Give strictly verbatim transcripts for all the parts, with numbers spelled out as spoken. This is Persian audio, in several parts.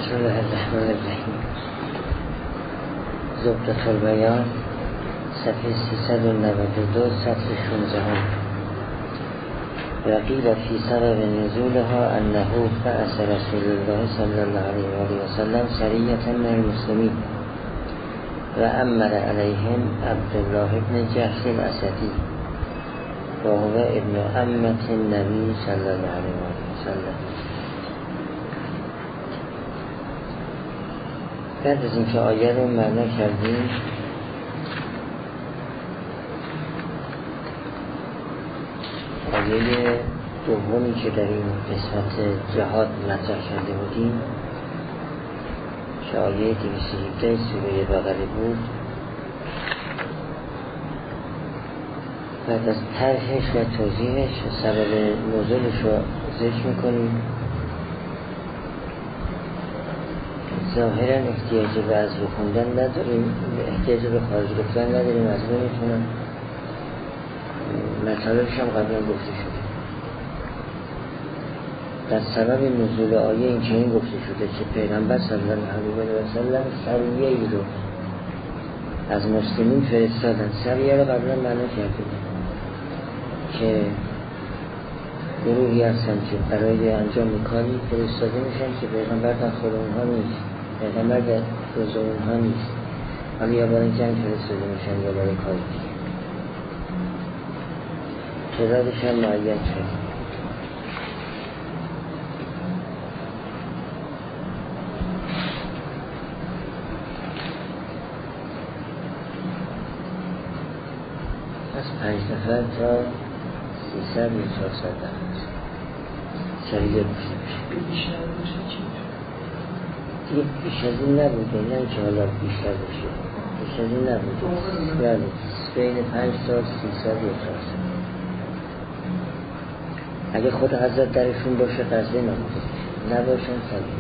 بسم الله الرحمن الرحیم. زبدة البیان صفحه سیصد و نود و دو سطر شانزده. وقیل فی سبب نزولها انه بعث رسول الله صلی الله علیه و آله و سلم سریة من المسلمین و امر علیهم عبدالله ابن جحش الاسدی و هو ابن عمة النبی صلی الله علیه و آله و سلم. بعد از اینکه آیه رو معنا کردیم، آیه دومی که در این قسمت جهاد مطرح کرده بودیم که آیه دویست و هفده سوره بقره بود، بعد از طرحش و توضیحش و سبب نزولش رو ذکر میکنیم. ظاهرا احتیاجی به از رو خوندن نداریم، احتیاجی به خارج گفتن نداریم، از رو میتونم مطالبش هم قبلا گفته شده. در سبب نزول آیه این چنین گفته شده که پیغمبر صلی الله علیه و سلم سریه ای رو از مسلمین فرستادن. سریه رو قبلا معنا کرده که گروهی هستن که برای انجام کاری فرستاده میشن که پیغمبر داخل اونها نیست، پیغمبر در جزء اونها نیست، حالا یا برای جنگ فرستاده میشن یا برای کاری دیگه. تعدادش هم معین شد. از پنج نفر تا سیصد و چهارصد نفر سریع بوشته بشه. دیگه بیش از این نبوده، نه که حالا بیشتر بشه، بیش از این نبوده. بله، بین پنج تا سیصد و چهارصد. اگه خود حضرت درشون باشه قصده نبوده، نباشن سریع.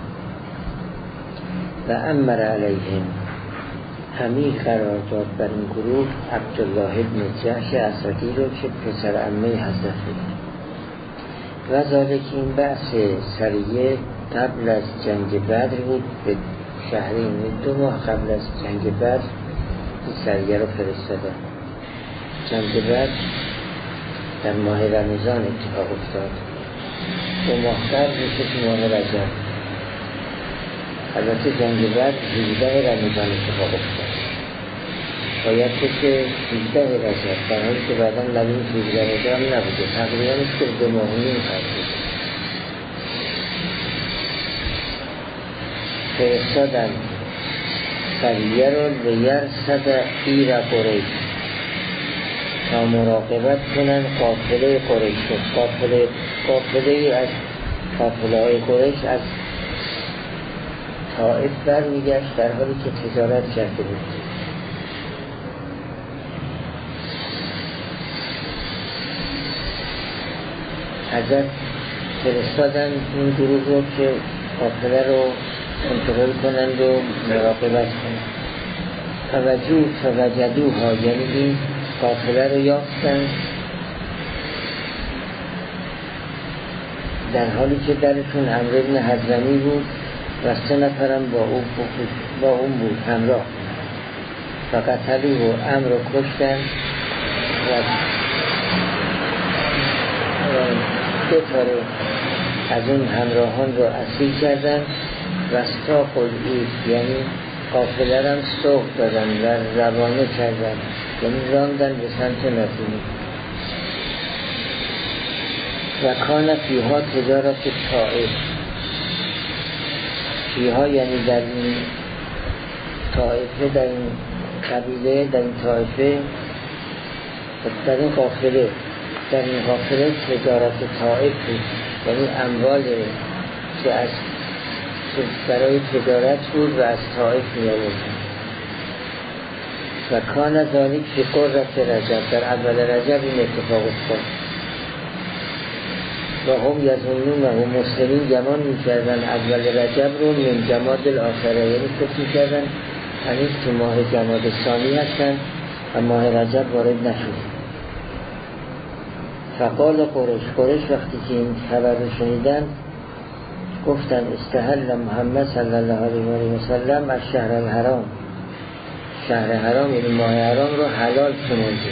و امر علیهم، امیر قرار داد بر این گروه عبدالله ابن جحش اسدی رو که پسر عمه حضرت بود. و ذالک این بحث سریه قبل از جنگ بدر بود، به شهرین دو ماه قبل از جنگ بدر این سریه رو فرستاده. جنگ بدر در ماه رمضان اتفاق افتاد. دو ماه قبل میشه که ماه رجب. البته جنگ بدر هجده رمضان اتفاق افتاد. باید که هجده رجب، در حالی که بعدا معلوم هجده رجب نبوده، تقریبا که دو ماه و نیم فرد فرستادن سریه رو لیرصد عیر قریش، تا مراقبت کنن قافله قریش. قافله قافله از قافله های قریش از طائف برمیگشت در حالی که تجارت کرده بود. حضرت فرستادن این گروه رو که قافله رو کنترل کنند و مراقبت کنند. توجه توجدوها، یعنی این قافله رو یافتند در حالی که درشون عمرو بن حضرمی بود و سه نفرم با اون با اون بود همراه. فقط قتلوه و عمرو رو کشتن و دو تاره از اون همراهان رو اسیر کردن و استاق العید، یعنی قافله رو هم سوق دادن و روانه کردن، یعنی راندن به سمت مدینه. و کان فیها تجارت طائف، فیها یعنی در این طائفه، در این قبیله، در این طائفه، در این قافله در این قافله تجارت طائف بود، یعنی اموال که از برای تجارت بود و از طائف می آوردن. و کان ذالک فی قرة رجب، در اول رجب این اتفاق افتاد. و هم یظنون و هم مسلمین گمان می کردن اول رجب رو من جماد الاخره، یعنی فکر می کردن هنوز تو ماه جماد ثانی هستن و ماه رجب وارد نشد. فقال قریش، قریش وقتی که این خبر رو شنیدن گفتن استحل محمد صلی الله علیه و سلم از شهر الحرام، شهر حرام این ماه حرام رو حلال شمرده.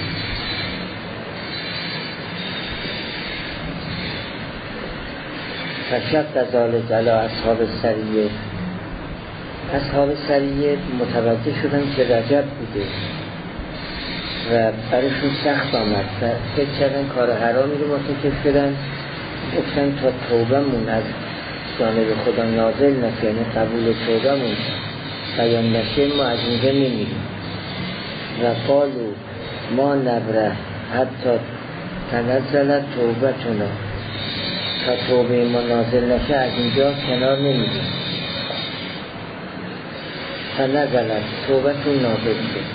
فشق ذلک علی اصحاب السریه، اصحاب سریه متوجه شدن که رجب بوده و برایشون سخت آمد و فکر کردن کار حرامی رو مرتکب شدن. گفتن تا توبه‌مون از جانب خدا نازل نشه، یعنی قبول توبه‌مون بیان نشه، ما از اینجا نمیریم. و قالوا ما نبره حتی تنزل توبتنا، تا توبه ما نازل نشه از اینجا کنار نمیریم. فنزلت توبتون نازل شد.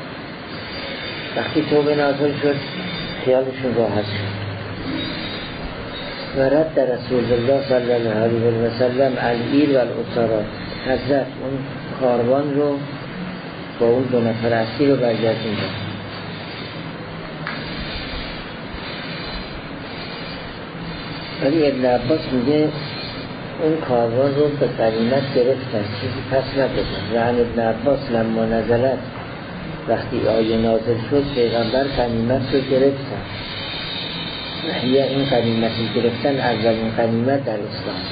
وقتی توبه نازل شد خیالشون راحت شد. و رد رسول الله صلی الله علیه و سلم العیر و الاسارات، حضرت اون کاروان رو با اون دو نفر اصلی رو برگردوندن. ولی ابن عباس میگه اون کاروان رو به غنیمت گرفتن، چیزی پس ندادن. و عن ابن عباس لما نزلت، وقتی آیه نازل شد پیغمبر غنیمت رو گرفتن. یا این غنیمتی گرفتن اولین غنیمت در اسلام.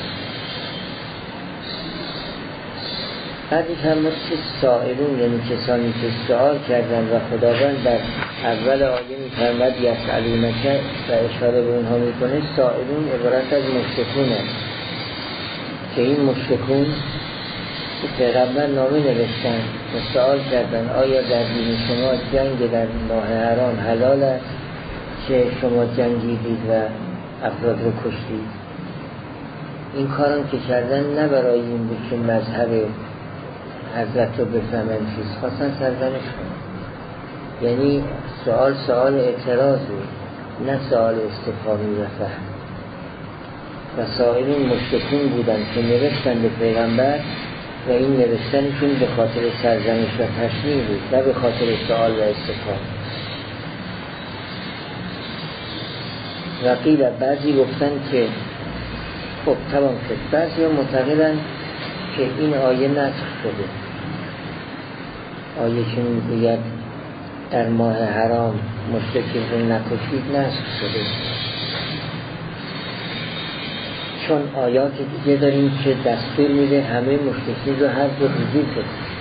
بعدی فرمود که سائلون، یعنی کسانی که سوال کردن و خداوند در اول آیه می‌فرماد یسألونک و اشاره به اونها میکنه، سائلون عبارت از مشرکون است که این مشرکون که پیغمبر نامه نوشتن و سوال کردن آیا در دین شما جنگ در ماه حرام حلال است که شما جنگیدید و افراد رو کشتید. این کارم که کردن نه برای این بود که مذهب حضرت رو بفهمن، چیز خواستن سرزنش کنن. یعنی سوال سوال اعتراض بود، نه سوال استفهامی و فهم. و سائلین مشرکین بودن که نوشتن به پیغمبر و این نوشتنشون به خاطر سرزنش و تشنیع بود، نه به خاطر سوال و استفهام. و قیل بعضی گفتن که خب تمام شد. بعضی ها معتقدن که این آیه نسخ شده. آیه که میگوید در ماه حرام مشرکین رو نکشید نسخ شده، چون آیات دیگه داریم که دستور میده همه مشرکین رو هر دو حضور بکشید.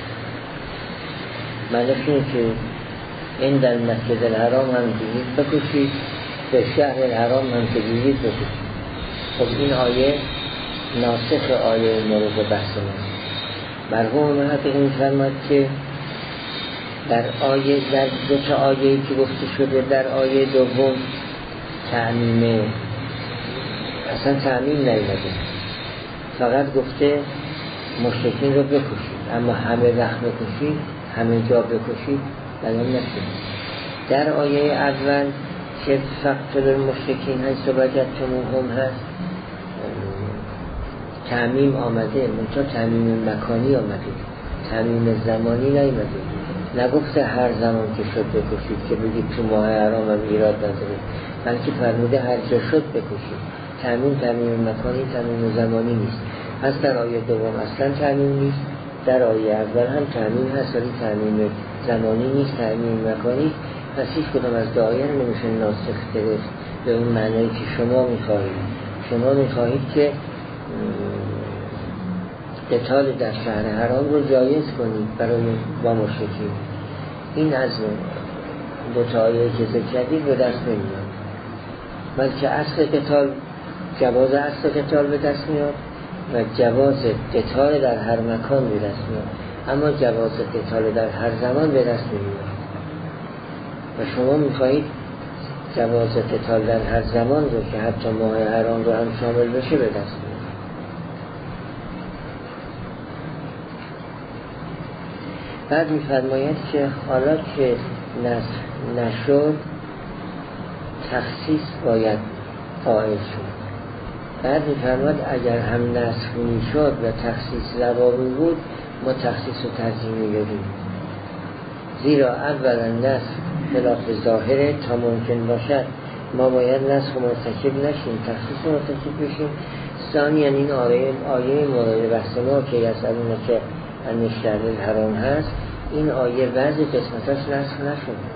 معنیش اینه که این در مسجد الحرام هم دیدید بکشید، در شهر الحرام هم دیدید بکشید. خب این آیه ناسخ آیه مورد بحث ما. مرحوم محقق می‌فرماید که در آیه در دو تا آیه‌ای که گفته شده در آیه دوم تعمیمه اصلا تعمیم نیامده، فقط گفته مشرکین رو بکشید، اما همه وقت بکشید، همه جا بکشید بیان نشده. در آیه اول که فقتل المشرکین هست و وجدتموهم هست تعمیم آمده، منتها تعمیم مکانی آمده، تعمیم زمانی نیامده. نگفته هر زمان که شد بکشید که بگید تو ماه حرام هم ایراد نداره، بلکه فرموده هر جا شد بکشید. تعمیم تعمیم مکانی تعمیم زمانی نیست. پس در آیه دوم اصلا تعمیم نیست، در آیه اول هم تعمیم هست ولی تعمیم زمانی نیست، تعمیم مکانی. پس هیچ کدام از دو آیه نمیشه ناسخ گرفت به اون معنی که شما میخواهید. شما میخواهید که قتال در شهر حرام رو جایز کنید برای با مشرکین. این از دو تا آیه که ذکر کردید به دست نمیاد، بلکه اصل قتال، جواز اصل قتال به دست میاد و جواز قتال در هر مکان به دست میاد، اما جواز قتال در هر زمان به دست نمیاد. و شما میخواهید جواز قتال در هر زمان رو که حتی ماه حرام رو هم شامل بشه به دست میاد. بعد میفرماید که حالا که نسخ نشد تخصیص باید قائل شد. بعد میفرماید اگر هم نسخ میشد و تخصیص روابی بود ما تخصیص و ترجیح میدادیم، زیرا اولا نسخ خلاف ظاهره تا ممکن باشد ما باید نسخ مرتکب نشیم، تخصیص مرتکب بشیم. ثانی یعنی این آیه, آیه مورد بحث ما که یسألونه که ان الشهر الحرام هست، این آیه بعضی قسمتاش نسخ نشده،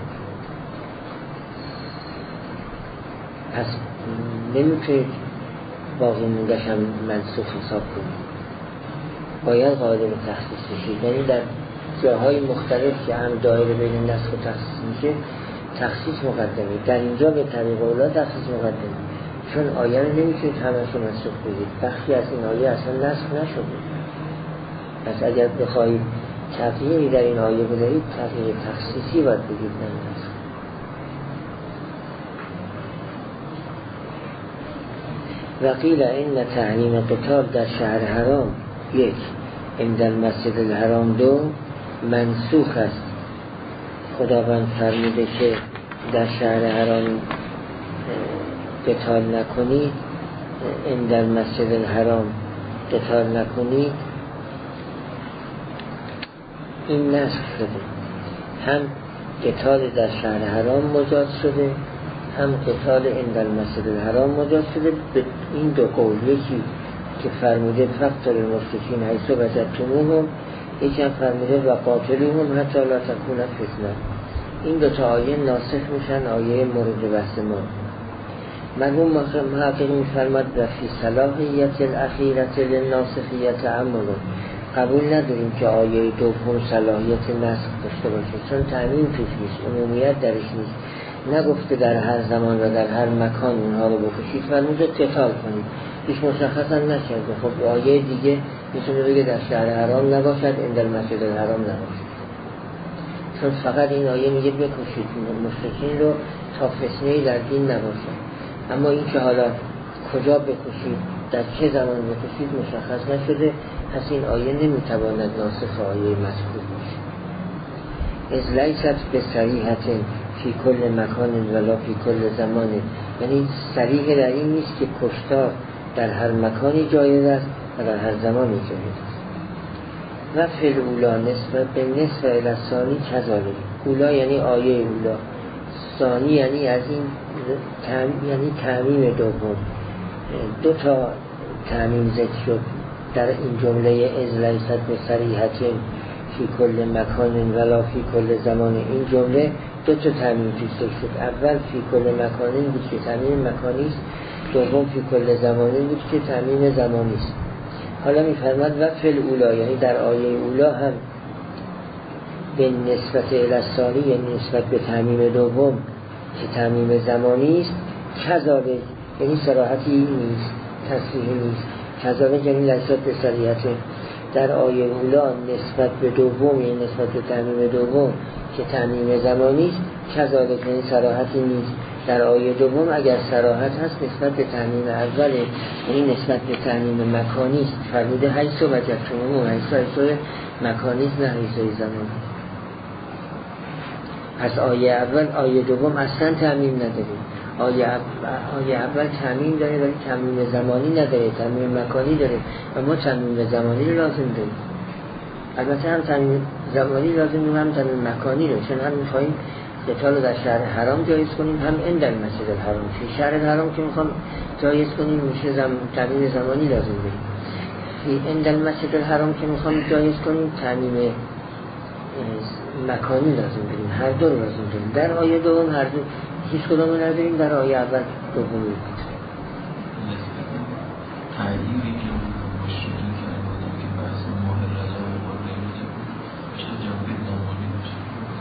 پس نمیتونید باقی موندش هم منسوخ حساب کنید، باید قادر به تخصیص بشید. یعنی در جاهای مختلف که هم دایره بین نسخ و تخصیص میشه تخصیص مقدمه، در اینجا به طریق اولا تخصیص مقدمه، چون آیه رو نمیتونید همش رو منسوخ بگید، بخشی از این آیه اصلا نسخ نشده. پس اگر بخواهید تغییری در این آیه بدهید تغییر تخصیصی باید بگید، نه نسخ. وقیل این تحریم قتال در شهر حرام یک، عند المسجد الحرام دو، منسوخ است. خداوند فرموده که در شهر حرام قتال نکنید، عند المسجد الحرام قتال نکنید، این نسخ شده. هم قتال در شهر حرام مجاز شده، هم قتال عند المسجد الحرام مجاز شده. به این دو قول، یکی که فرموده فقتل المشرکین حیث وجدتموهم، یکی هم فرموده و قاتلوهم حتی لا تکون فتنه. این دو تا آیه ناسخ میشن آیه مورد بحث ما. مرحوم محقق میفرماد و فی صلاحیت الاخیرة للناسخیت عمل، قبول نداریم که آیه دوم صلاحیت نسخ داشته باشه، چون تعمیم توش نیست، عمومیت درش نیست، نگفته در هر زمان و در هر مکان اونها رو بکشید، فرموده قتال کنید، هیچ مشخصا نکرده. خب آیه دیگه میتونه بگه در شهر حرام نباشد، عند المسجد الحرام نباشد، چون فقط این آیه میگه بکشید مشرکین رو تا فتنه‌ای در دین نباشد. اما این که حالا کجا بکشید، در چه زمان بکشید مشخص نشده، پس این آیه نمیتواند ناسخ آیه مذکور باشه. از لیست به صریحت فی کل مکان ولا فی کل زمان، یعنی صریح در این نیست که کشتار در هر مکانی جایز است و در هر زمانی جایز است. و فی الاولا نسبت به نصف الثانی کذالک، اولا یعنی آیه اولا، ثانی یعنی از این تعمیم، یعنی تعمیم دوم. دو تا تعمیم ذکر شد در این جمله از لیست به صریحت فی کل مکان ولا فی کل زمان. این جمله دو تا تعمیم توش شد، اول فی کل مکانی بود که تعمیم مکانی است، دوم فی کل زمانی بود که تعمیم زمانی است. حالا می‌فرماد و فی الاولا، یعنی در آیه اولا هم به نسبت الثانی، یعنی نسبت به تعمیم دوم که تعمیم زمانی است، کذالک یعنی صراحتی نیست، تصریحی نیست. کذالک یعنی لیست به صریحت در آیه اولا نسبت به دوم، یعنی نسبت به تعمیم دوم که تعمیم زمانی است، کذالک یعنی صراحتی نیست. در آیه دوم اگر صراحت هست نسبت به تعمیم اول، یعنی نسبت به تعمیم مکانی است، فرموده حیث وجدتموهم، حیث حیث مکانی است نه حیث زمانی. پس آیه اول آیه دوم اصلا تعمیم نداره، آیه آیه اول تعمیم داره ولی تعمیم زمانی نداره، تعمیم مکانی داره و ما تعمیم زمانی رو لازم داریم. البته هم تعمیم زمانی لازم داریم هم تعمیم مکانی رو، چون هم می‌خوایم قتال رو در شهر حرام جایز کنیم، هم عند المسجد الحرام. فی شهر حرام که می‌خوام جایز کنیم میشه زم... تعمیم زمانی لازم داریم. فی عند المسجد الحرام که می‌خوام جایز کنیم تعمیم مکانی لازم داریم، هر دو رو لازم داریم. در آیه دوم هر دو هیچ کدوم نداریم، در آیه اول دومی. تعییری که مشروطی کردن که بحث ماه رجب و قرآن رجب چه جنبه زمانی باشه،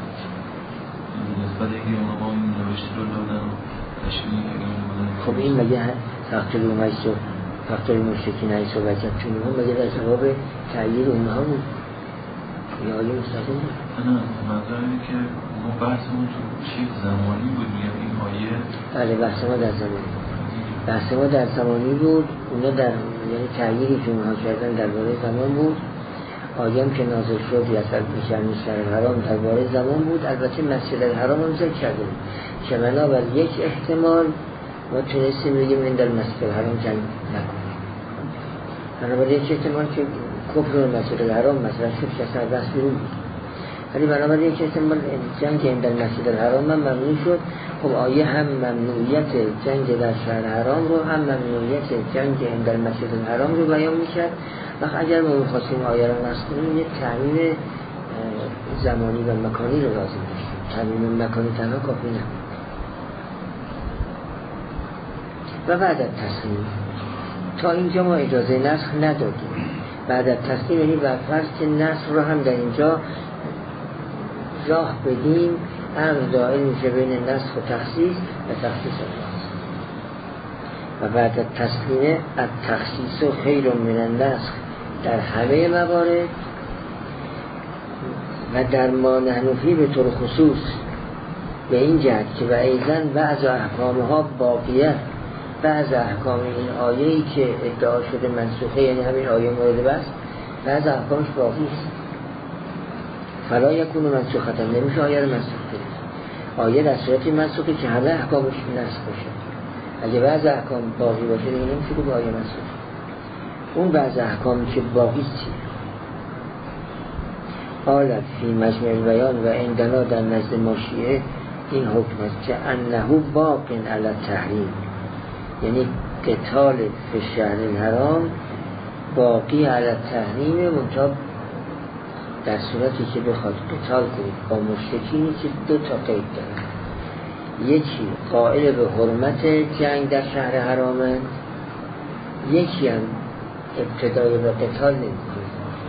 نسبت اینکه اونها این نوشته رو دادن و تشریح کردن. خب این مگه فقتل اومایس و فقتل مشرکین حیث وجدتموهم مگه در جواب تعییر اونها بود یا آیه مستقیم بود؟ نه، مطلب اینه که ما بحثمون تو چیز زمانی بود، میگم این آیه. بله بحث ما در زمانی بحث ما در زمانی بود. اونا در یعنی تعییری که اونها کردن درباره زمان بود. آیه هم که نازل شد یسأل میشن شهر حرام درباره زمان بود. البته مسجد الحرام هم ذکر کرده بود که بنابر یک احتمال ما تونستیم بگیم این در مسجد الحرام جنگ نکنیم، بنابر یک احتمال که کفر و مسجد الحرام مثلا شد که اصلا بحث بیرون بود. ولی بنابراین که احتمال جنگ در مسجد الحرام من ممنوع شد. خب آیه هم ممنوعیت جنگ در شهر حرام رو هم ممنوعیت جنگ در مسجد الحرام رو بیان میکرد. وقت اگر ما می‌خواستیم آیه رو نسخ کنیم یک تعمیم زمانی و مکانی رو لازم داشتیم. تعمیم مکانی تنها کافی نبود. و بعد از تسلیم تا اینجا ما اجازه نسخ ندادیم. بعد از تسلیم یعنی برفرض که نسخ رو هم در اینجا راه بدیم، امر دائم میشه بین نسخ و تخصیص و تخصیص الله. و بعد از تسلیم از تخصیص و خیر من النسخ در همه موارد و در ما نحنفی به طور خصوص به این جهت که و ایضاً بعض احکامها باقیه، بعض احکام این آیه‌ای که ادعا شده منسوخه، یعنی همین آیه مورد بس، بعض احکامش باقی است. فلا یکون منسوخه، نمیشه آیه رو منسوخ کنید. آیه در صورتی منسوخه که همه احکامش نسخ باشه. اگه بعض احکام باقی باشه دیگه نمیشه که با آیه منسوخ. اون بعض احکامی که باقی است حالا فی مجمع البیان و عندنا در نزد ما شیعه این حکم است که انه باق علی التحریم، یعنی قتال فی شهر الحرام باقی علی التحریم، منتها در صورتی که بخواد قتال کنید با مشرکینی که دو تا قید دارن. یکی قائل به حرمت جنگ در شهر حرامه، یکی هم ابتدای به قتال نمی‌کنه.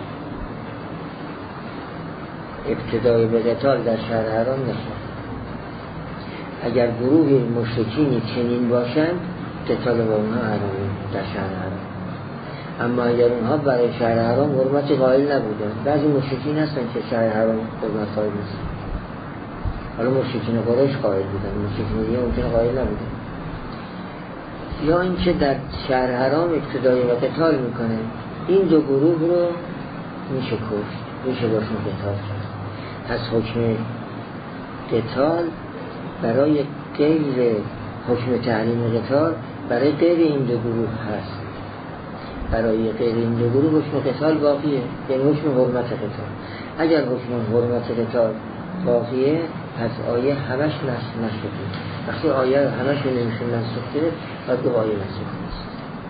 ابتدای به قتال در شهر حرام نشه. اگر گروه مشرکینی چنین باشند قتال با اونها حرامه در شهر حرام. اما اگر اونها برای شهر حرام حرمت قائل نبودن، بعضی مشرکین هستن که شهر حرام حرمت قائل نیستن. حالا مشرکین قریش قائل بودن، مشرکین دیگه ممکنه قائل نبودن. یا اینکه در شهر حرام ابتدای و قتال میکنه، این دو گروه رو میشه کشت، میشه باشون قتال کرد. پس حکم قتال برای غیر حکم تحریم قتال برای غیر این دو گروه هست. برای غیر این دو گروه حکم قتال باقیه، یعنی حکم حرمت قتال. اگر حکم حرمت قتال باقیه پس آیه همش نسخ نشده. وقتی آیه همش نمیشه نسخ کنه باید دو آیه نسخ نیست.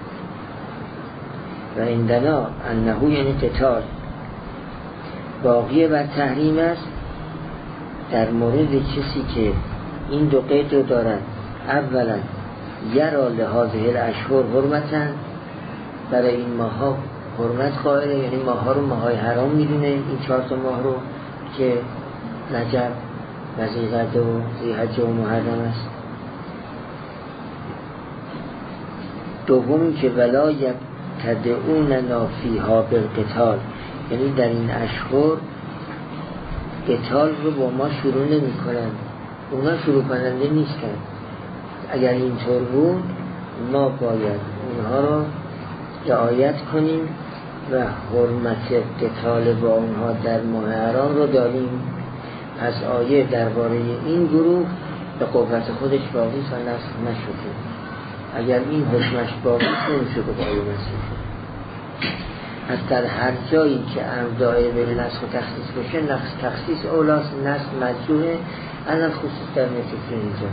و عندنا انه یعنی قتال باقیه بر تحریم است در مورد کسی که این دو قید رو دارن. اولا یرا لحاظه الاشهر حرمتن، برای این ماه ها حرمت قائله، یعنی ماه ها رو ماه های حرام میدونه، این چهار تا ماه رو که رجب و ذی‌قعده و ذی‌حجه و محرم است. دوم که ولا یبتدئوننا فیها بالقتال، یعنی در این اشهر قتال رو با ما شروع نمی کنن، اونا شروع کننده نیستن. اگر اینطور بود ما باید اونها رو رعایت کنیم و حرمت قتال با اونها در ماه حرام رو داریم. پس آیه درباره این گروه به قوت خودش باقی تا نسخ نشده. اگر این حکمش باقی نمیشه به آیه نسخ. از در هر جایی که امر دائره به نسخ و تخصیص باشه، نسخ تخصیص اولاست، نسخ مجروحه، از خصوص در نتیجه اینجا.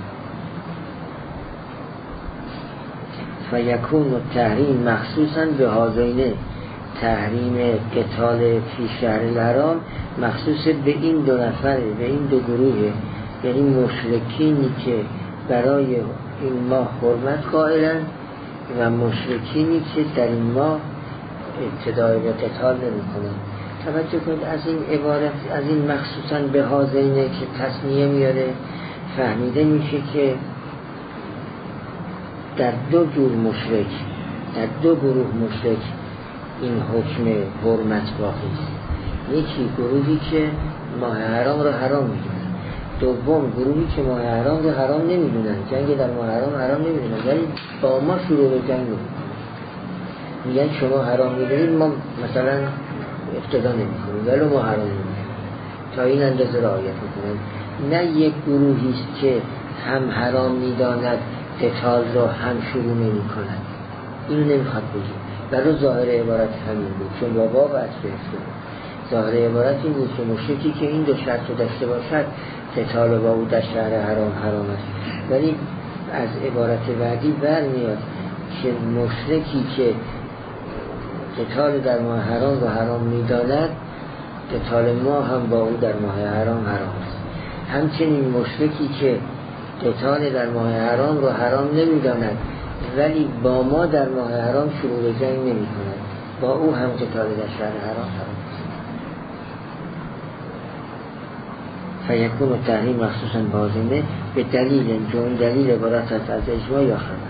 و یکون التحریم مخصوصا به هذین، تحریم قتال فی شهر الحرام مخصوص به این دو نفره، به این دو گروه، یعنی مشرکینی که برای این ماه حرمت قائلن و مشرکینی که در این ماه ابتدای به قتال نمی کنن. توجه کنید از این عبارت، از این مخصوصا به هذینه که تصنیه میاره فهمیده میشه که در دو جور مشرک، در دو گروه مشرک این حکم حرمت باقی است. یکی گروهی که ماه حرام رو حرام میدونن، دوم گروهی که ماه حرام رو حرام نمیدونن، جنگ در ماه حرام حرام نمیدونن، ولی با ما شروع به جنگ نمیدونن. میگن شما حرام میدونید، ما مثلا اقتدا نمیکنیم ولی ما حرام نمیدونیم، تا این اندازه رعایت میکنن. نه یک گروهی است که هم حرام میداند قتال رو هم شروع نمی کنند. اینو نمیخواد بگیم، برای ظاهر عبارت همین بود، چون بابا و از گرفته بود. ظاهر عبارت این بود که مشرکی که این دو شرط رو داشته باشد قتال با او در شهر حرام حرام است. ولی از عبارت بعدی برمیاد که مشرکی که قتال در ماه حرام رو حرام می‌داند قتال ما هم با او در ماه حرام حرام است. همچنین مشرکی که قتال در ماه حرام رو حرام نمی‌داند ولی با ما در ماه حرام شروع به جنگ نمی‌کند، با او هم قتال در شهر حرام حرام است. فیکون التحریم مخصوصا بازنده به دلیل چون دلیل عبارت است از اجماع یا خبر.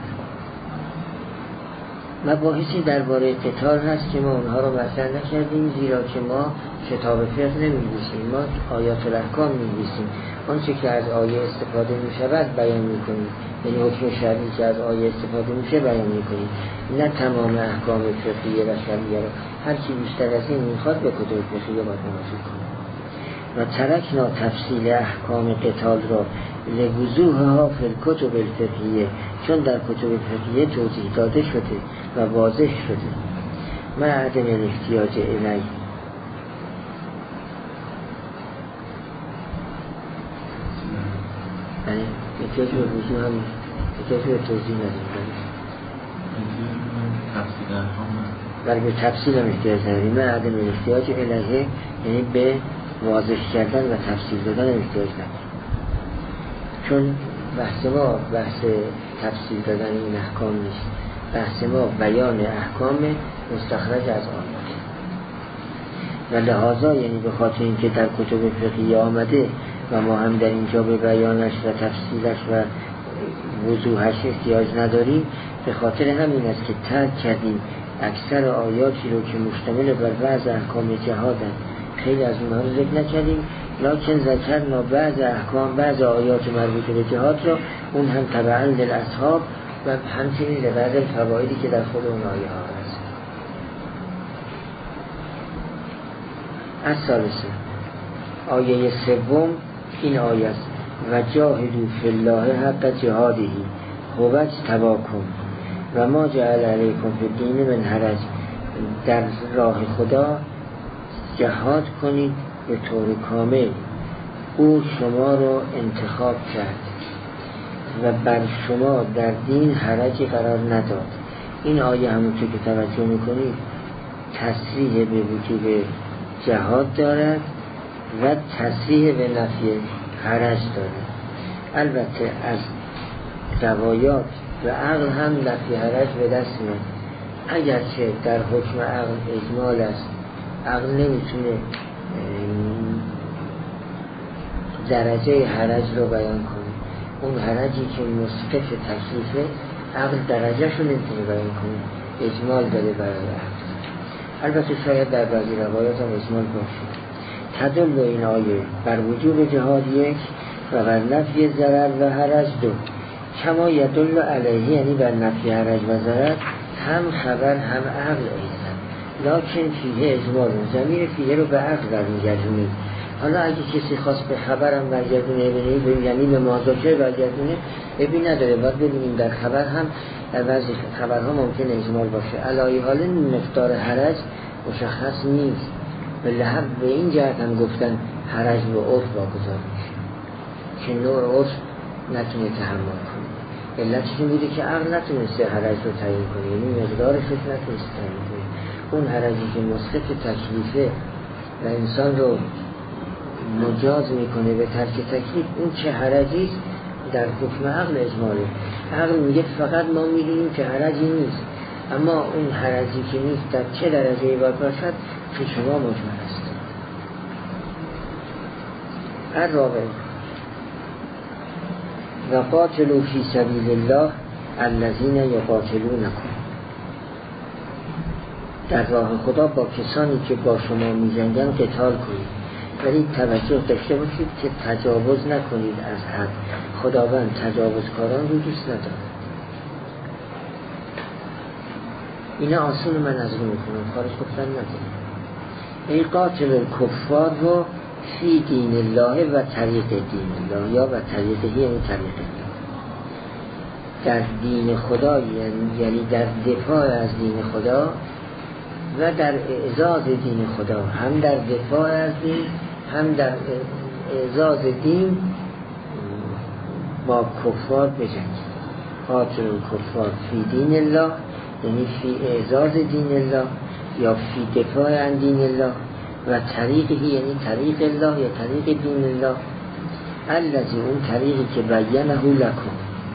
مباحثی درباره قتال هست که ما اونها رو مطرح نکردیم، زیرا که ما کتاب فقه نمی‌نویسیم، ما آیات الاحکام می‌نویسیم. آنچه که از آیه استفاده می‌شود بیان می‌کنیم، یعنی حکم شرعی که از آیه استفاده میشه بیان می‌کنیم، نه تمام احکام فقهی و شرعی رو. هر کی بیشتر از این می‌خواد به کتب فقهی باید مراجعه کنه. و ترکنا تفصیل احکام قتال را لوضوحها فی الکتب الفقهیه، چون در کتب فقهیه توضیح داده شده و واضح شده. ما عدم احتیاج الی یعنی احتیاج به وضوح هم احتیاج به توضیح نداریم، تفصیل احکام ولی به تفصیل هم احتیاج نداریم. ما عدم احتیاج الیه یعنی به واضح کردن و تفصیل دادن احتیاج نداریم، چون بحث ما بحث تفصیل دادن این احکام نیست. بحث ما بیان احکام مستخرج از آن و لحاظا یعنی به خاطر اینکه در کتب فقهی آمده و ما هم در اینجا به بیانش و تفصیلش و وضوحش احتیاج نداریم، به خاطر همین است که ترک کردیم اکثر آیاتی رو که مشتمل بر بعض احکام جهادن. خیلی از اونها رو ذکر نکردیم، لکن ذکرنا بعض احکام بعض آیات مربوطه به جهاد را، اون هم تبعاً للاصحاب و همچنین لبعض فوایدی که در خود اون آیه ها هست. از ثالثه آیه سوم این آیه است و جاهدوا فی الله حق جهاده هو اجتباکم و ما جعل علیکم فی الدین من حرج. در راه خدا جهاد کنید به طور کامل، او شما رو انتخاب کرد و بر شما در دین حرجی قرار نداد. این آیه همونطور که توجه میکنید تصریح به وجوب جهاد دارد و تصریح به نفی حرج دارد. البته از روایات و عقل هم نفی حرج به دست میاد، اگرچه در حکم عقل اجمال است، عقل نمیتونه درجه حرج رو بیان کنه. اون حرجی که مسقط تکلیفه عقل درجهشو نمیتونه بیان کنه، اجمال داره برای عقل. البته شاید در بعضی روایات هم اجمال باشه. تدل این آیه بر وجوب جهاد یک و بر نفی ضرر و حرج دو، کما یدل علیه یعنی بر نفی حرج و ضرر هم خبر هم عقل ایزن، لکن فیه اجمال. ضمیر فیه رو به عقل برمیگردونید. حالا اگه کسی خواست به خبرم برگردونه ببینید، یعنی به مذاکره برگردونه، ببین نداره، باید ببینیم در خبر هم در بعضی خبرها ممکن اجمال باشه. علایه حال مقدار حرج مشخص نیست، به لحظه به این جهت هم گفتن حرج به عرف واگذار میشه که نوع عرف نتونه تحمل کنه. علتش این بوده که عقل نتونسته حرج رو تعیین کنه، یعنی مقدارش رو نتونسته تعیین کنه. اون حرجی که مسقط تکلیفه و انسان رو مجاز میکنه به ترک تکلیف، اون چه حرجی است در حکم عقل اجماله. عقل میگه فقط ما میدونیم که حرجی نیست، اما اون حرجی که نیست در چه درجه باید باشد که شما مجمل است. الرابع و قاتلوا فی سبیل الله الذین یقاتلونکم. در راه خدا با کسانی که با شما می‌جنگند قتال کنید، ولی توجه داشته باشید که تجاوز نکنید از حد. خداوند تجاوزکاران رو دوست ندارد. اینا آسون من از رو میکنم، خارج گفتن ندارم. ای قاتل الکفار رو فی دین الله و طریق دین الله، یا و طریقه یعنی طریق الله، در دین خدا، یعنی در دفاع از دین خدا و در اعزاز دین خدا، هم در دفاع از دین، هم در اعزاز دین با کفار بجنگید. قاتل الکفار فی دین الله، یعنی فی اعزاز دین الله یا فی دفاع عن دین الله، و طریقی یعنی طریق الله یا طریق دین الله، الذی اون طریقی که بینه لکم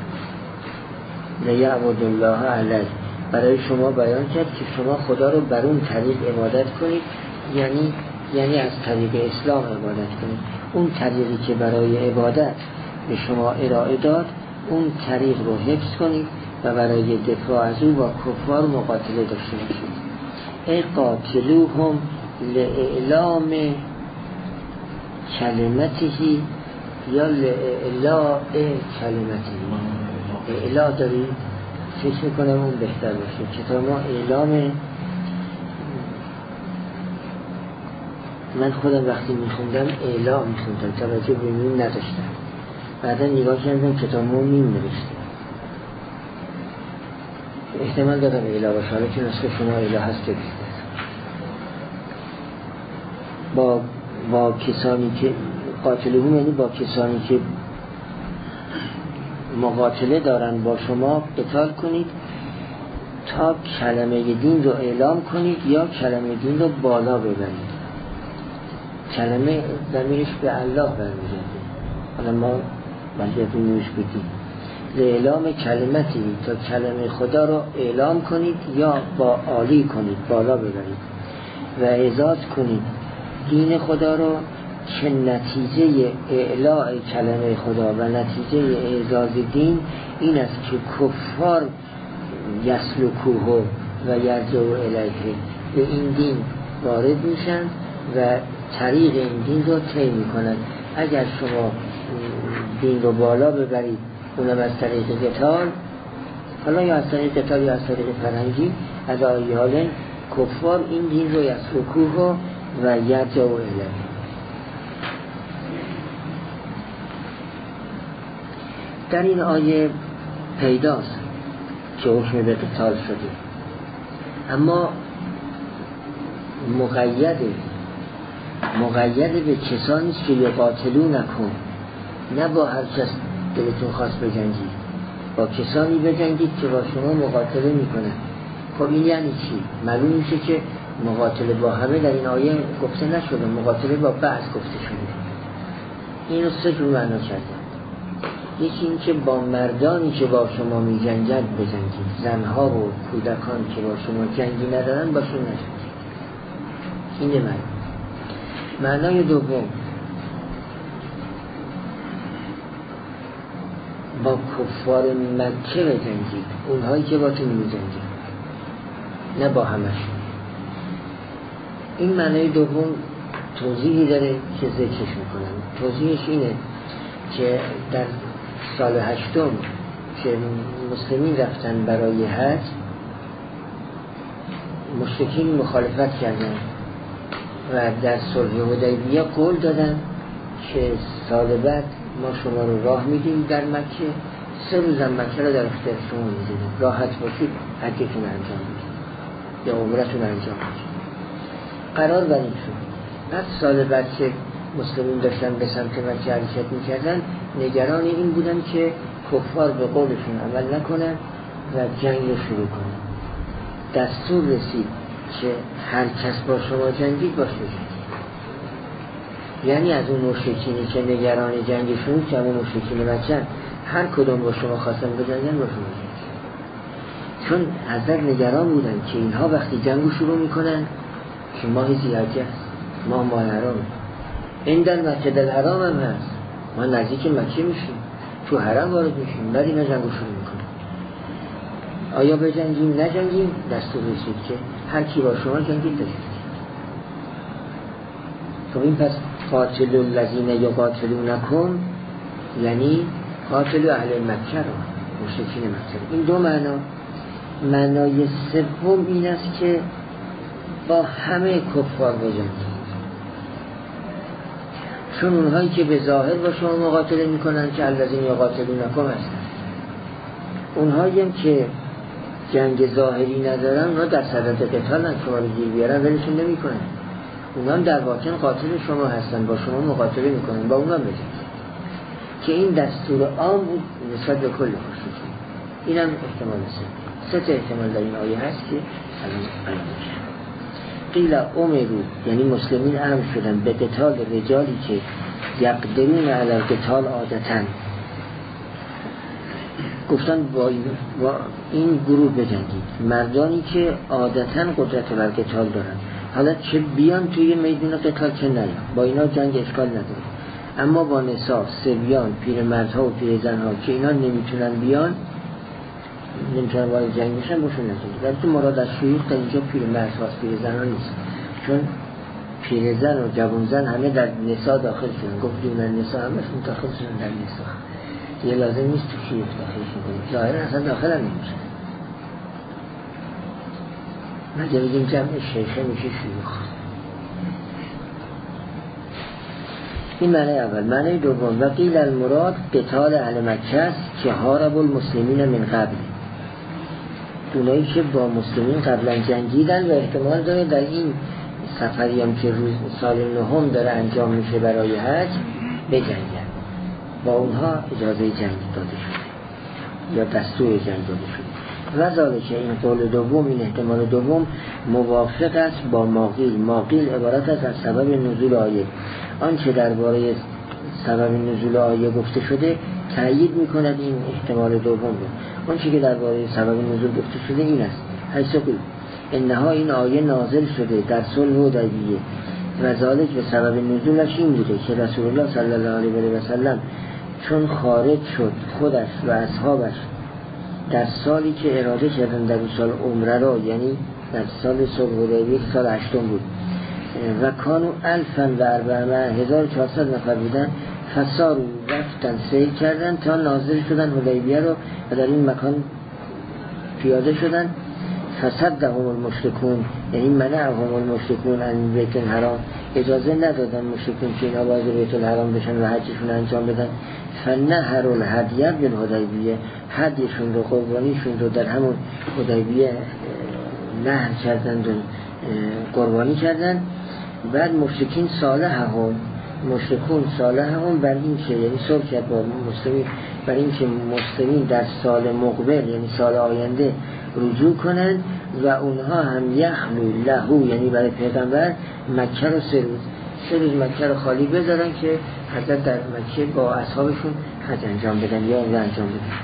لیعبد الله علیه، برای شما بیان کرد که شما خدا رو بر اون طریق عبادت کنید، یعنی یعنی از طریق اسلام عبادت کنید. اون طریقی که برای عبادت به شما ارائه داد، اون طریق رو حفظ کنید و برای دفاع از او با کفار مقاتله داشته باشید. ای قاتلوهم لاعلام کلمته یا لاعلاء کلمته. اعلا دارید؟ فکر میکنم اون بهتر باشه. کتاب ما اعلام، من خودم وقتی میخوندم اعلا میخوندم، توجه به میم نداشتم، بعدا نگاه کردم کتاب ما میم نوشته، احتمال دادم اعلا باشه، حالا که نسخه شما اعلا هست که بیشتر با با کسانی که قاتلهم، یعنی با کسانی که مقاتله دارن با شما قتال کنید تا کلمه دین رو اعلام کنید یا کلمه دین رو بالا ببرید. کلمه ضمیرش به الله برمیگرده، حالا ما باید نوش بدیم اعلام کلمتی، تا کلمه خدا رو اعلام کنید یا با عالی کنید، بالا ببرید و اعزاز کنید دین خدا رو، که نتیجه اعلاء کلمه خدا و نتیجه اعزاز دین این است که کفار یسلکوه و یرجعوا الیه، به این دین وارد میشن و طریق این دین رو طی میکنن. اگر شما دین رو بالا ببرید، اونم از طریق قتال، حالا یا از طریق قتال یا از طریق فرنگی، از آیال کفار این دین رو یسلکوه و یرجعوا الیه. در این آیه پیداست که حکم به قتال شده، اما مقید مقید به کسانی است که یقاتلونکم، نه با هر کس دلتون خواست بجنگید، با کسانی بجنگید که با شما مقاتله میکنن. خب این یعنی چی؟ معلوم میشه که مقاتله با همه در این آیه گفته نشده، مقاتله با بعض گفته شده. اینو سه جور معنا کرده. یکی این که با مردانی که با شما می جنگند بجنگید، زنها و کودکان که با شما جنگی ندارن باشون نجنگید. اینه معنی. معنای دوم، با کفار مکه بجنگید، اونهایی که با تو می جنگید، نه با همشون. این معنای دوم توضیحی داره که ذکرش میکنم. توضیحش اینه که در سال هشتم که مسلمین رفتن برای حج، مشرکین مخالفت کردن و در صلح حدیبیه قول دادن که سال بعد ما شما رو راه میدیم در مکه، سه روزم مکه رو در اختیار شما میدیم، راحت باشید حجتون انجام بدید یا عمرتون انجام بدید. قرار بر این شد. بعد سال بعد که مسلمین داشتن به سمت مکه حرکت میکردن، نگران این بودن که کفار به قولشون عمل نکنن و جنگ رو شروع کنن. دستور رسید که هر کس با شما جنگید باش بجنگید. یعنی از اون مشرکینی که نگران جنگشون، که همون مشرکین مکه، هر کدوم با شما خواستن بجنگن با شما جنگید. چون حضرت نگران بودن که اینها وقتی جنگ رو شروع میکنن که ماه ذی‌حجه است، ماه ماه حرامه، این در مسجد الحرام هم هست، ما نزدیک مکه میشیم، تو حرم وارد میشیم، بعد اینا جنگو شروع میکنیم. آیا بجنگیم نجنگیم؟ دستور رسید که هر کی با شما جنگید داشتید. تو این پس قاتل الذین یقاتلونکم یعنی قاتل اهل مکه رو، مشرکین مکه. این دو معنا. معنای سوم این است که با همه کفار بجنگید، چون اونهایی که به ظاهر با شما مقاتله میکنن که الذین یقاتلونکم هستن، اونهایی هم که جنگ ظاهری ندارن، اونا در صدد قتال هم شما رو گیر بیارن ولشون نمی کنن. اونا هم در واقع قاتل شما هستن، با شما مقاتله میکنن، با اونا بجنگ. که این دستور عام بود نسبت به کل خصوصی. این هم احتمال سه سه احتمال در این آیه هست که الان بیان میشه. قیل امرو، یعنی مسلمین امر شدن به قتال رجالی که یقدرون علی القتال عادتاً، گفتن با این, با این گروه بجنگید، مردانی که عادتاً قدرت بر قتال دارن، حالا چه بیان توی میدون قتال چه نیان، با اینا جنگ اشکال نداره. اما با نساء، صبیان، پیرمردها و پیرزنها که اینا نمیتونن بیان، نمیتونن وارد جنگ بشن، باشون نکنید. ولی تو مراد از شیوخ در اینجا پیرمردهاست، پیرزنها نیست، چون پیرزن و جوانزن همه در نساء داخل شدن. گفت دون نساء همه داخل شدن در نساء، یه لازم نیست تو شیوخ داخل شدن، ظاهرا اصلا داخل هم نمیشن. مگه بگیم جمع شیخه میشه شیوخ. این معنی اول. معنی دوم، و قیل المراد قتال اهل مکه است که هارب المسلمین من قبل، اونایی که با مسلمین قبلا جنگیدن و احتمال داره در این سفری هم که روز سال نهم داره انجام میشه برای حج بجنگن، با اونها اجازه جنگ داده شده یا دستور جنگ داده شده. و ذالک، این قول دوم، این احتمال دوم موافق است با ماقیل. ماقیل عبارت است از سبب نزول آیه. آنچه درباره سبب نزول آیه گفته شده تأیید میکند این احتمال دوم رو. آنچه که درباره سبب نزول گفته شده این است، حیث قیل انها، این آیه نازل شده در صلح حدیبیه و ذالک به سبب نزولش این بوده که رسول الله صلی الله علیه و سلم چون خارج شد خودش و اصحابش در سالی که اراده کردن در سال عمره را، یعنی در سال صلح حدیبیه سال هشتم بود، و کانو الفن و اربعمائه، هزار و چهارصد نفر بودن، فسارو رفتن سیر کردن تا نازل شدن حدیبیه رو و در این مکان پیاده شدن. فصدهم المشرکون، یعنی منعهم المشرکون عن بیت الحرام، اجازه ندادن مشرکون که اینا وارد بیت الحرام بشن و حجشون انجام بدن. فنهر الهدیه بالحدیبیه، هدیشون رو، قربانیشون رو در همون حدیبیه نهر کردن و قربانی کردن. بعد مشرکین صالحهم، مشرکون صالحهم بر این که، یعنی صلح کرد با مسلمین بر این که مسلمین در سال مقبل، یعنی سال آینده رجوع کنند و اونها هم یخلو لهو، یعنی برای پیغمبر مکه رو سه روز سه روز مکه رو خالی بذارن که حضرت در مکه با اصحابشون حج انجام بدن یا عمره انجام بدن.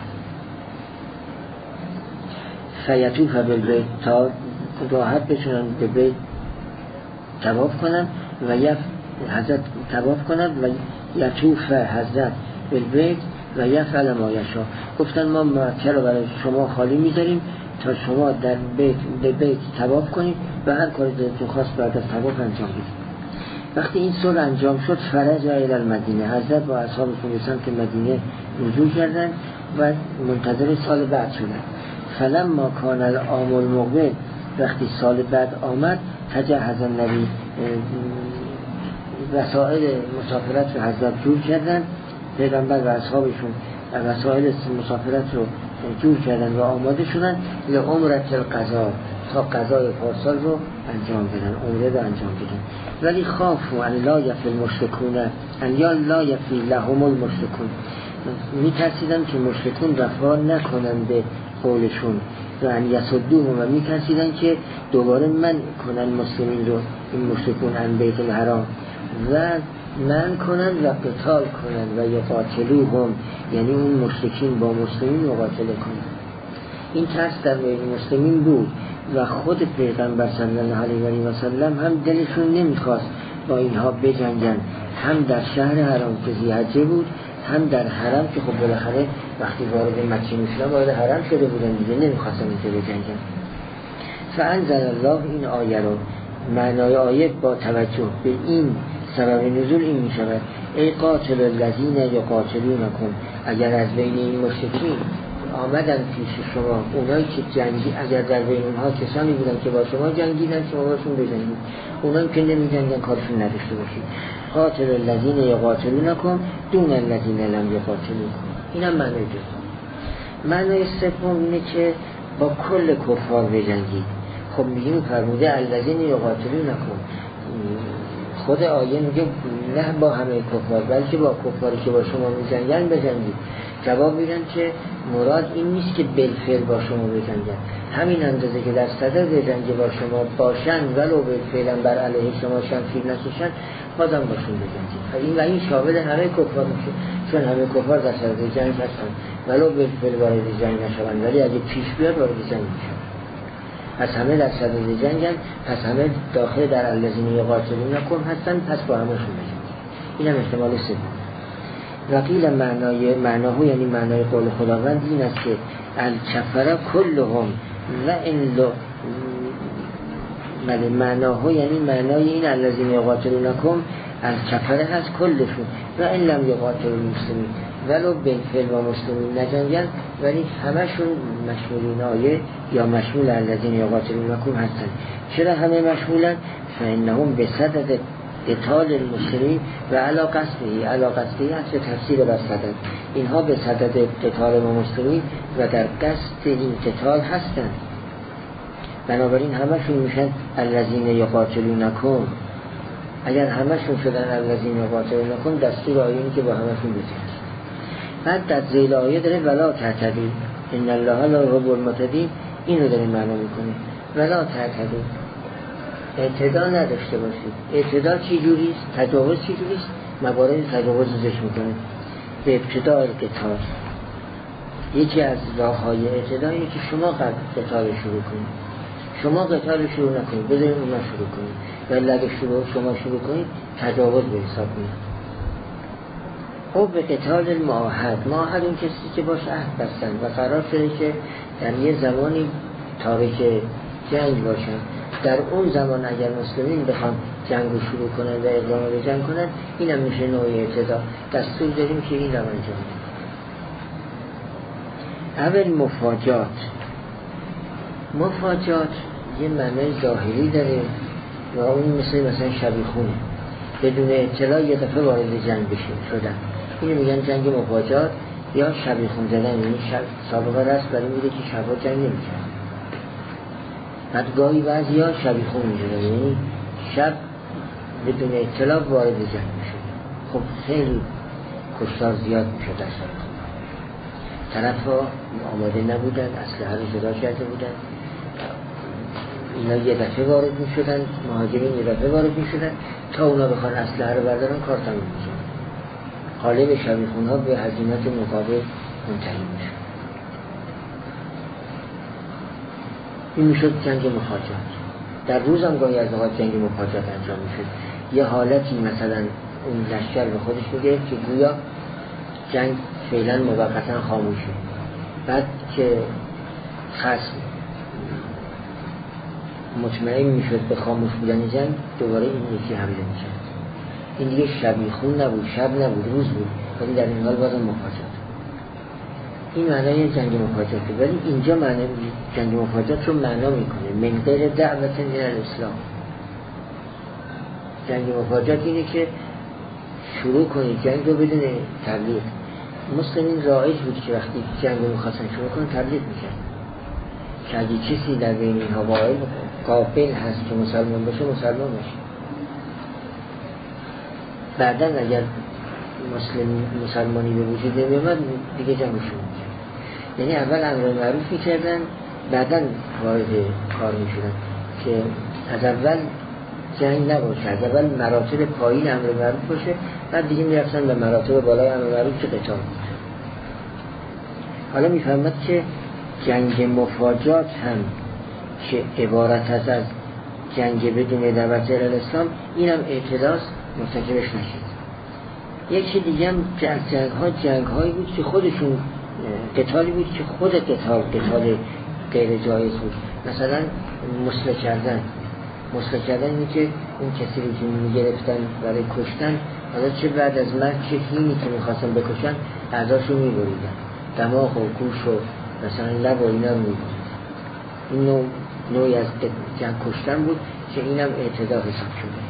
فیطوف بالبیت، تا راحت بتونن به بیت طواف کنن و یف حضرت طواف کنند و یطوف حضرت بالبیت و یفعل ما یشاء. گفتن ما مکه رو برای شما خالی میذاریم تا شما در بیت به بیت طواف کنید و هر کاری دلتون خواست بعد از طواف انجام بدید. وقتی این صلح انجام شد، فرج الی المدینه، حضرت با اصحابشون به سمت مدینه رجوع کردند و منتظر سال بعد شدند. فلما کان العام المقبل، وقتی سال بعد آمد، تجهز النبی، وسائل مسافرت رو حضرت جور کردن، پیغمبر و اصحابشون وسائل مسافرت رو جور کردن و آماده شدن لعمرت القضا، تا قضای پارسال رو انجام بدن، عمره رو انجام بدن. ولی خافوا ان لا یفی المشرکون ان یا لا یفی لهم المشرکون، میترسیدن که مشرکون وفا نکنن به قولشون و ان یصدوهم، و میترسیدن که دوباره من کنن مسلمین رو، این مشرکون عن بیت الحرام، و من کنن و قتال کنن و یقاتلوهم، یعنی اون مشرکین با مسلمین مقاتله کنن. این ترس در بین مسلمین بود و خود پیغمبر صلی الله علیه و سلم هم دلشون نمیخواست با اینها بجنگن، هم در شهر حرام که ذی‌حجه بود، هم در حرم که خب بالاخره وقتی وارد مکه میشدن وارد حرم شده بودن دیگه، نمیخواستن اینجا بجنگن. فانزل الله، این آیه رو، معنای آیه با توجه به این سبب نزول این می شود: ای قاتل الذین یقاتلونکم، اگر از بین این مشرکین آمدن پیش شما اونایی که جنگی، اگر در بین اونها کسانی بودن که با شما جنگیدن، شما باشون بجنگید، اونایی که نمی جنگن کارشون نداشته باشید. قاتل الذین یقاتلونکم دون الذین لم یقاتلونکم. این هم معنای دوم. معنای سوم اینه که با کل کفار بجنگید. خب میگیم فرموده الذین یقاتلونکم، خود آیه میگه نه با همه کفار بلکه با کفاری که با شما میجنگن بجنگید. جواب میدن که مراد این نیست که بالفعل با شما بجنگن، همین اندازه که در صدد جنگ با شما باشن ولو بالفعل بر علیه شما شمشیر نکشن بازم باشون بجنگید. این و این شامل همه کفار میشه، چون همه کفار در صدد جنگ هستن ولو بالفعل وارد جنگ نشوند، ولی اگه پیش بیاد وارد جنگ میشن. پس همه در صدد جنگن، پس همه داخل در الذین یقاتلونکم هستن، پس با همشون بجنگید. این هم احتمال سوم. وقیل معنای معناه یعنی معنای قول خداوند این است که الکفر کلهم و ان بله معناه یعنی معنای این الذین یقاتلونکم الکفر هست کلشون و ان لم یقاتلوا المسلمین، ولو بالفعل و مسلمین نجنگن ولی همشون مشمول این آیه یا مشمول الذین یقاتلونکم هستن. چرا همه مشمولن؟ فانهم بصدد قتال المسلمین و علی قصده، علی قصده هست تفسیر بر صدد، اینها به صدد قتال مسلمین و در قصد این قتال هستند، بنابراین همشون میشن الذین یقاتلونکم. اگر همشون شدن الذین یقاتلونکم دستور آیه این که با همشون بزنید. بعد در ذیل آیه داره ولا تعتدوا ان الله لا یحب المعتدین، اینو داره معنا میکنه ولا تعتدوا، اعتدا نداشته باشید. اعتدا چی جوریست؟ تجاوز چی جوریست؟ موارد تجاوز زش میکنه. به ابتداء قتال یکی از راههای اعتدا اینه که شما قتال شروع کنید، شما قتال شروع نکنید، بذارید اونا شروع کنید، ولی اگه شروع شما شروع کنید تجاوز به حساب میاد. او به قتال المعاهد، معاهد اون کسی که باش عهد بستن و قرار شده که در یه زمانی تاریخ جنگ باشن، در اون زمان اگر مسلمین بخوان جنگ رو شروع کنن و اقدام به جنگ کنن، این هم میشه نوع اعتدا. دستور داریم که این رو انجام بدیم. اول مفاجات، مفاجات یه معنی ظاهری داره و اون مثل مثلا شبیخونه، بدون اطلاع یه دفعه وارد جنگ بشه شدن، اینو میگن جنگ مفاجات یا شبیخون زدن. یعنی شب سابقه رست برای میده که شبا جنگ نمیشه، بعد گاهی بعضی ها شبیخون میشه، یعنی شب بدون اطلاع وارد جنگ میشه. خب خیلی کشتار زیاد میشه در شبیخون. طرف ها آماده نبودن، اسلحه رو جدا کرده بودن، اینا یه دفعه وارد میشدن، مهاجرین یه دفعه وارد میشدن، تا اونا بخوان اسلحه رو بردارن کار تموم میشه. غالب شبیخون ها به هزیمت مقابل منتهی میشه. این میشد جنگ مفاجات. در روز هم گاهی از اوقات جنگ مفاجات انجام میشد. یه حالتی مثلا اون لشکر به خودش میگه که گویا جنگ فعلا موقتا خاموشه، بعد که خصم مطمئن میشد به خاموش بودن جنگ دوباره این یکی حمله میشد. این دیگه شبیخون نبود، شب نبود، روز بود، ولی در این حال بازم مفاجات. این معنای جنگ مفاجاته، ولی اینجا معنی جنگ مفاجات رو معنا میکنه من غیر دعوت الى الاسلام. جنگ مفاجات اینه که شروع کنید جنگ رو بدون تبلیغ. مسلمین رایج بود که وقتی جنگ رو میخواستن شروع کنن تبلیغ میکرد که اگه کسی در بین اینها قابل هست که مسلمان باشه مسلمان باشه. بعداً اگر مسلم مسلمانی به وجود نمی‌آمد دیگه جنگ شروع می‌کرد. یعنی اول امر معروف می‌کردن، بعداً وارد کار می‌شدن که از اول جنگ نباشه، از اول مراتب پایین امر معروف باشه، بعد دیگه می‌رفتن به مراتب بالای امر معروف که قتال بود. حالا می‌فهمد که جنگ مفاجات هم که عبارت است از جنگ بدون دعوت الاسلام، اینم اعتراض مرتکبش نشد. یکی دیگه هم جنگ ها جنگ هایی بود که خودشون قتالی بود که خود قتال قتال غیر جایز بود. مثلا مسلح کردن، مسلح کردن اینه که اون کسی رو که میگرفتن برای کشتن، حالا چه بعد از مرگ چه هینی که میخواستن بکشن اعضاشو میبریدن، دماغ و گوش و مثلا لب و اینا رو میبریدن. این نوع نوعی از جنگ کشتن بود که اینم اعتدا حساب شده.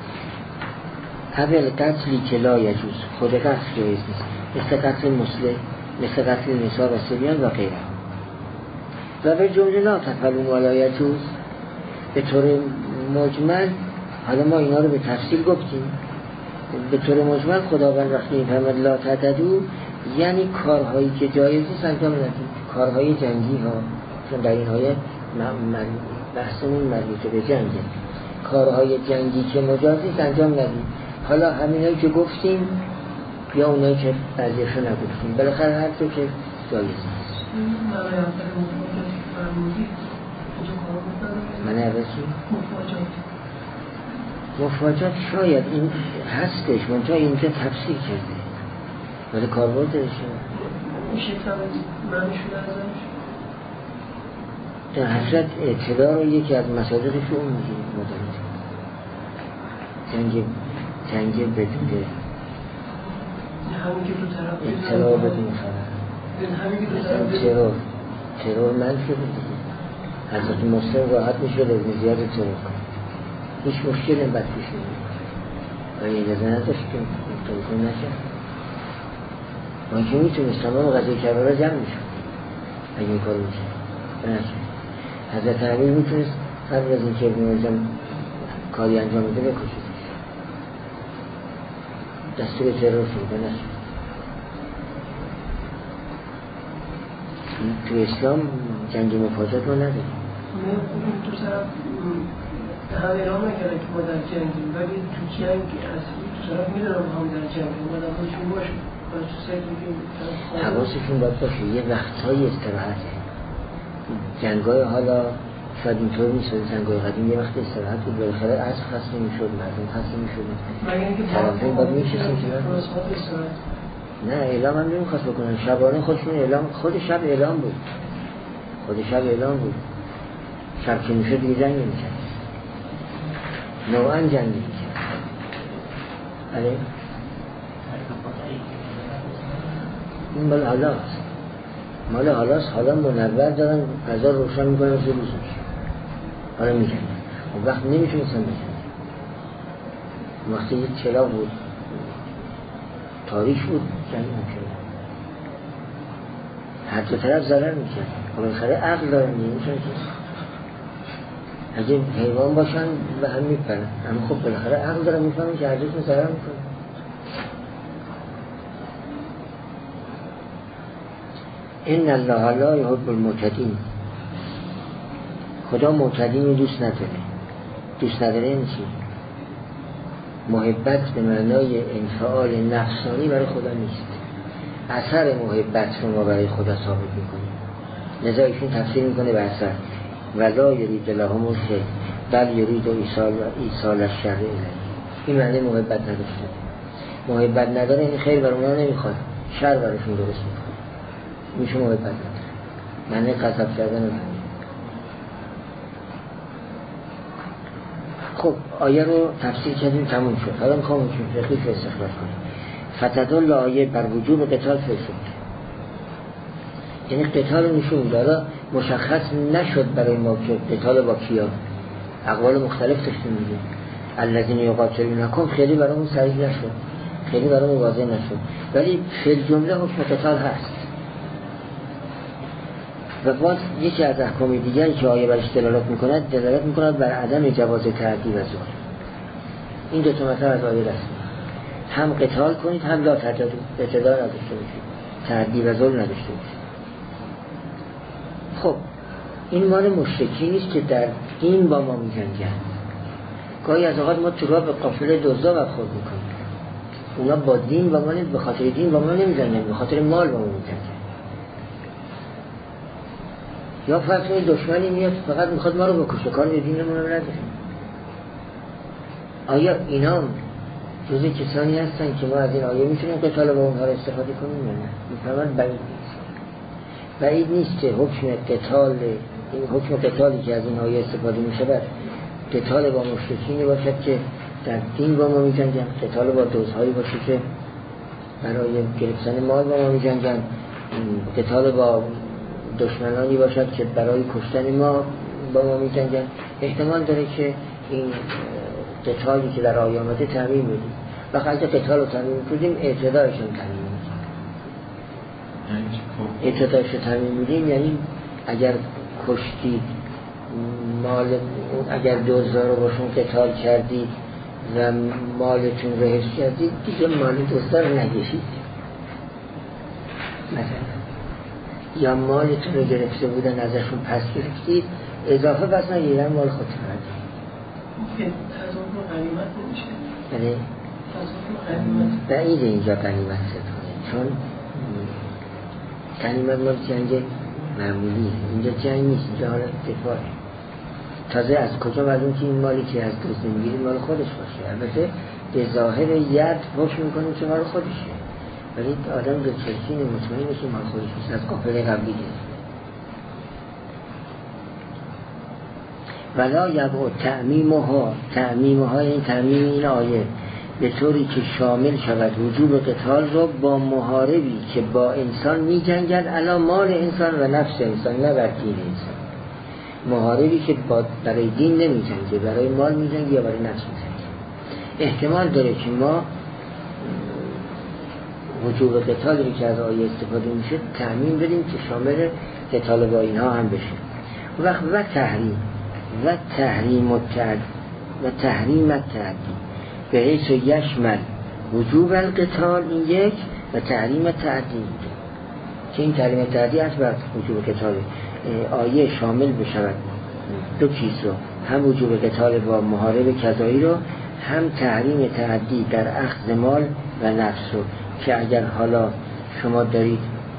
اول قتلی که لا یجوز، خود قتل جایز نیست، مثل قتل مسلح، مثل قتل نساء و صبیان و غیره. و به جمله لا تفعلوا ما لا یجوز. به طور مجمل حالا ما اینا رو به تفصیل گفتیم. به طور مجمل خداوند وقتی می‌فرماید لا تعتدوا یعنی کارهایی که جایز نیست انجام ندید، کارهای جنگی ها، چون در این آیه بحثمون مربوط به جنگه، کارهای جنگی که مجاز نیست انجام ندید. حالا همینایی که گفتیم یا اونایی که بعضیشو نگفتیم، بالاخره هر تو که جایز نیست. من عوضی مفاجات شاید این هستش منطقه اینجا تفسیر کرده ولی کاربرد دارشه میشه معنیشون ازش در حضرت اطلاع رو یکی از مصادرش اون میگه مدارد جنگ جنگ بدون همین که دو طرف اطلاع بدون خبر مثلا ترور ترور منفی بود دیگه حضرت مسلم راحت میشه لازم زیاد ترور کنه هیچ مشکل هم بد پیش نمید و یه اجازه نداشت که تلفن نشد من که میتونست تمام قضیه کربلا جمع میشد اگه این کار میشد نشد. حضرت امیر میتونست قبل از این که ابن مرزم کاری انجام بده بکشیدش دستور ترور شد نشد. تو اسلام جنگ مفاجات ما نداریم تو طرف هم اعلام نکردن که ما در جنگیم ولی تو جنگ اصلی تو طرف میدونم هم در جنگیم ما در خودشون باشم حواسشون باید باشه یه وقتهای استراحته. جنگای حالا شاید اینطور نیست جنگای قدیم یه وقت استراحت بود بالاخره عصر خسته میشد مردم خسته میشد طرفین باید میشستن نه اعلام هم نمیخواست بکنن شبانه خودشون اعلام خود شب اعلام بود خود شب اعلام بود شب که میشد دیگه جنگ نمیکرد نوعا جنگ نمیکرد بله این مال حالا هست مال حالا هست حالا منور دارن فضا روشن میکنن روز روز میشه حالا میکنن اون وقت نمیتونستن بکنن وقتی یه چلا بود تاریخ بود جنگ نمیکرد هر دو طرف ضرر میکرد بالاخره عقل دارن نمیشن که اگه حیوان باشن به هم میپرن اما خب بالاخره عقل دارن میفهمن که هر دوشون ضرر میکنن. ان الله لا يحب المعتدين خدا معتدین دوست نداره. دوست نداره این چی؟ محبت به معنای انفعال نفسانی برای خدا نیست. اثر محبت رو ما برای خدا ثابت میکنیم لذا ایشون تفسیر میکنه به اثر ولا یرید لهم الخیر بل یرید ایصال ایصال الشر الیه. این معنی محبت نداشته. محبت نداره این خیر برای اونا نمیخواد شر براشون درست میکنه میشه محبت نداره معنی قصب کردن رو. خب آیه رو تفسیر کردیم تموم شد. حالا میخوام چون فقهی رو استخراج کنیم. فتدل آیه بر وجوب قتال فرسود یعنی قتال نشون داره مشخص نشد برای ما که قتال با کیا اقوال مختلف داشتیم میگه الذین یقاتلونکم خیلی برامون صریح نشد خیلی برامون واضح نشد ولی فی جمله حکم قتال هست و باز یکی از احکام دیگری که آیه برش دلالت میکند دلالت میکند بر عدم جواز تعدی و ظلم. این دو تا مطلب از آیه رسمی هم قتال کنید هم لا تعتدوا اعتدا نداشته باشید تعدی و ظلم نداشته باشید. خب این مال مشرکی نیست که در دین با ما می‌جنگن. گاهی از اوقات ما تو راه به قافله دزدا برخورد میکنیم اونا با دین با ما به خاطر دین با ما نمی‌جنگن به خاطر مال با ما می‌جنگن. یا فرض کنید دشمنی میاد فقط میخواد ما رو بکشه کار به دینمون رو نداره. آیا اینا جزء کسانی هستن که ما از این آیه میتونیم قتال با اونها رو استفاده کنیم یا نه؟ میفهمن بعید نیست. بعید نیست که حکم قتال این حکم قتالی که از این آیه استفاده میشه بر قتال با مشرکینی باشد که در دین با ما میجنگن، قتال با دوزهایی باشه که برای گرفتن مال با ما میجنگن، قتال با دشمنانی باشد که برای کشتن ما با ما میجنگن. احتمال داره که این قتالی که در آیه آمده تعمیم بدیم و وقتی قتال رو تعمیم کنیم اعتدایشون تعمیم بدیم. اعتدایش رو تعمیم بدیم یعنی اگر کشتید، مال اگر دزدا رو باشون قتال کردید و مالتون رو حفظ کردید، دیگه مال دزدا رو نگیشید مثلا، یا مالتون رو گرفته بودن ازشون پس گرفتید اضافه پس نگیرن مال خودتون رو ممکن تصادف و غنیمت نمیشه؟ یعنی تصادف و غنیمت بعیده اینجا غنیمت ست کنه، چون غنیمت مال جنگ معمولیه، اینجا جنگ نیست، اینجا حالا دفاعه. تازه از کجا معلوم که این مالی که از دزد میگیرید مال خودش باشه؟ البته به ظاهر ید حکم میکنیم که مال خودشه، ولی آدم به چرچین مطمئن بشه مال خودش نیست، از قافله قبلی گرفت. ولا یبع تعمیمها، تعمیمها این تعمیم این آیه به طوری که شامل شود وجوب قتال رو با محاربی که با انسان می جنگد علی مال انسان و نفس انسان، نه بر دین انسان. محاربی که با برای دین نمی جنگه، برای مال می جنگه یا برای نفس می جنگه. احتمال داره که ما وجوب قتالی که از آیه استفاده میشه تعمیم بدیم که شامل قتال با اینها هم بشه. وقت و تحریم و تحریم التعدی و تحریم التعدی به حیث یشمل وجوب القتال این یک و تحریم تعدی که این تحریم تعدی هست بر وجوب قتال آیه شامل بشود دو چیز رو، هم وجوب قتال با محارب کذایی رو، هم تحریم تعدی در اخذ مال و نفس رو، که اگر حالا شما دارید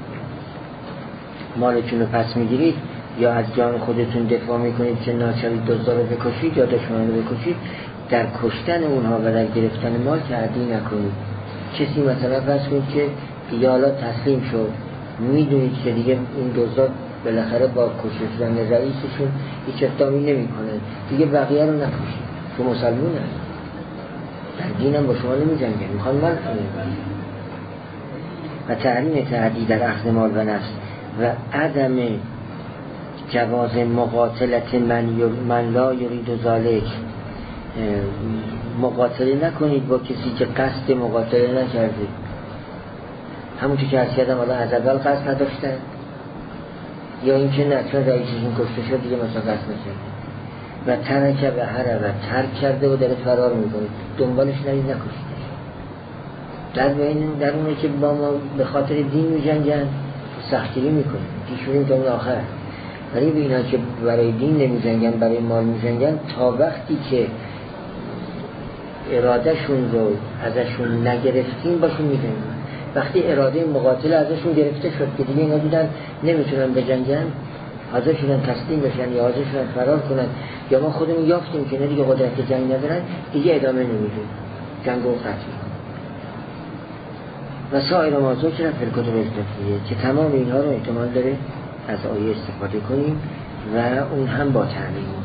مالتون رو پس میگیرید یا از جان خودتون دفاع میکنید که ناچارید دزدا رو بکشید یا دشمن رو بکشید، در کشتن اونها و در گرفتن مال تعدی نکنید. کسی مثلا فرض کنید که دیگه حالا تسلیم شد، میدونید که دیگه این دزدا بالاخره با کشته شدن رئیسشون هیچ اقدامی نمیکنه، دیگه بقیه رو نکشید، تو مسلمون هست، در دینم با شما نمیجنگه، میخوان مال کنید. و تحریم تعدی در اخذ مال و نفس و عدم جواز مقاتلت من, من لا یرید و ذالک، مقاتله نکنید با کسی که قصد مقاتله نکرده، همون که از کردم حالا از اول قصد نداشتن یا اینکه نه چون رئیسشون کشته شد دیگه مثلا قصد نکرده و ترکه به هر و ترک کرده و داره فرار میکنه، دنبالش نرید نکشید. در بین در اونه که با ما به خاطر دین میجنگن سختگیری میکنیم پیشونیم تا اون آخر، ولی به اینا که برای دین نمیجنگن برای مال میجنگن تا وقتی که اراده شون رو ازشون نگرفتیم باشون میجنگن. وقتی اراده مقاتل ازشون گرفته شد که دیگه اینا دیدن نمیتونن بجنگن، حاضر شدن تسلیم بشن یا حاضر شدن فرار کنن یا ما خودمون یافتیم که اینا دیگه قدرت جنگ ندارن، دیگه ادامه نمیدیم، جنگ رو قطعی و سایر ما ذکر فی الکتب الفقهیه که تمام اینها رو احتمال داره از آیه استفاده کنیم و اون هم با تعمیم.